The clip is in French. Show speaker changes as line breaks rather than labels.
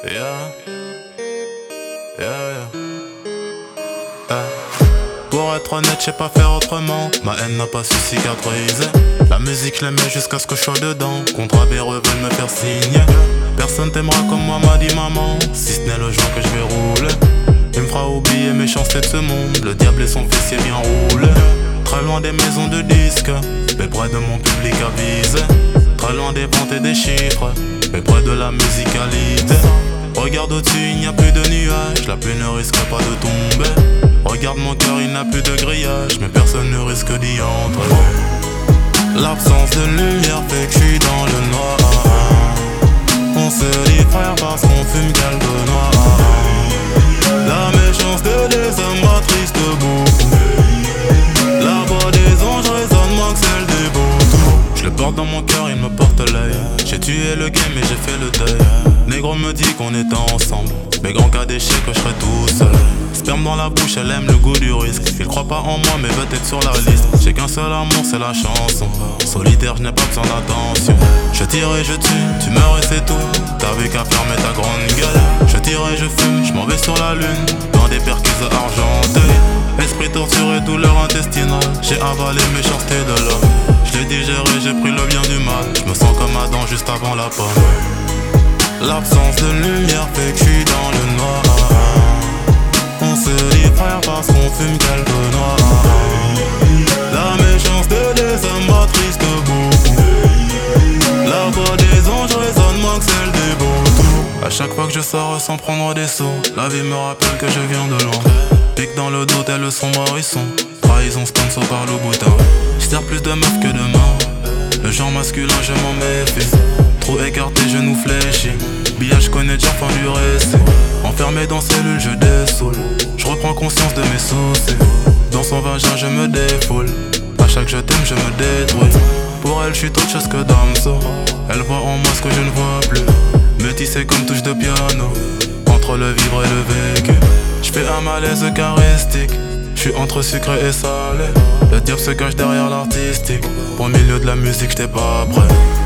Yeah, yeah, yeah. Pour être honnête, je sais pas faire autrement. Ma haine n'a pas su cicatriser. La musique, je l'aimais jusqu'à ce que je sois dedans. Contrat véreux veulent me faire signe. Personne t'aimera comme moi, m'a dit maman. Si ce n'est le joint que je vais rouler. Il me fera oublier mes chances de ce monde. Le diable et son fessier bien roulé. Très loin des maisons de disques, mais près de mon public avisé. Très loin des ventes et des chiffres, mais près de la musicalité. Regarde au-dessus, il n'y a plus de nuages. La pluie ne risque pas de tomber. Regarde mon cœur, il n'a plus de grillage, mais personne ne risque d'y entrer. L'absence de lumière fait que je suis dans le noir. On se dit frère parce qu'on fume quelque noir. La méchanceté des hommes m'attriste beaucoup. La voix des anges résonne moins que celle des vautours. Je le porte dans mon cœur, il me porte l'œil. J'ai tué le game et j'ai fait le deuil. Négro me dit qu'on était ensemble, mais grand cas d'échec que je serai tout seul. Sperme dans la bouche, elle aime le goût du risque. Il croit pas en moi mais veut être sur la liste. J'ai qu'un seul amour, c'est la chanson. Solitaire, je n'ai pas besoin d'attention. Je tire et je tue, tu meurs et c'est tout. T'avais qu'à fermer ta grande gueule. Je tire et je fume, je m'en vais sur la lune. Dans des perquises argentées. Esprit torturé, douleur intestinale. J'ai avalé méchanceté de l'homme. Je l'ai digéré, j'ai pris le bien du mal. Je me sens comme Adam juste avant la pomme. L'absence de lumière fait que je suis dans le noir. On se dit frère parce qu'on fume quelques noirs. La méchanceté des hommes m'attriste beaucoup. La voix des anges résonne moins que celle des vautours. A chaque fois que je sors sans prendre des sauts, la vie me rappelle que je viens de loin. Pique dans le dos tel le son morisson. Trahison sponsor par le boutin. J'sers plus de meufs que de mains. Le genre masculin je m'en méfie. Trop écarté, genoux fléchis. Billard, je connais déjà fin du récit. Enfermé dans cellule, je dessoule. Je reprends conscience de mes soucis. Dans son vagin, je me défoule. À chaque je t'aime, je me détruis. Pour elle, je suis autre chose que Damso. Elle voit en moi ce que je ne vois plus. Métissé comme touche de piano. Entre le vivre et le vécu. Je fais un malaise eucharistique. Je suis entre sucré et salé. Le diable se cache derrière l'artistique. Au milieu de la musique, j'étais pas prêt.